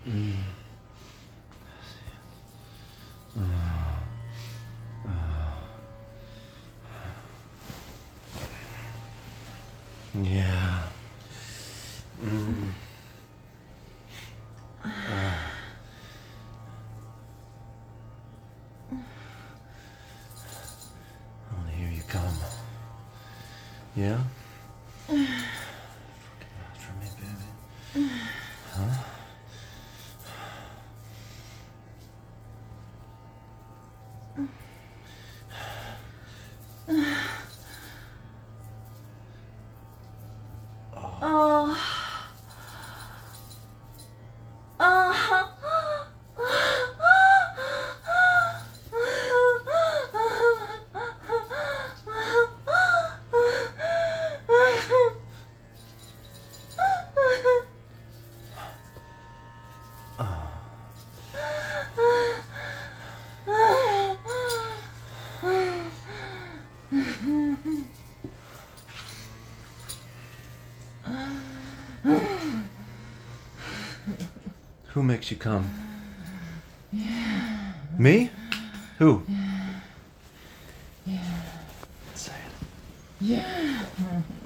Yeah. Oh, here you come. Yeah? Forget that for me, baby. Huh? Oh. Who makes you come? Yeah. Me? Who? Yeah. Say it. Yeah.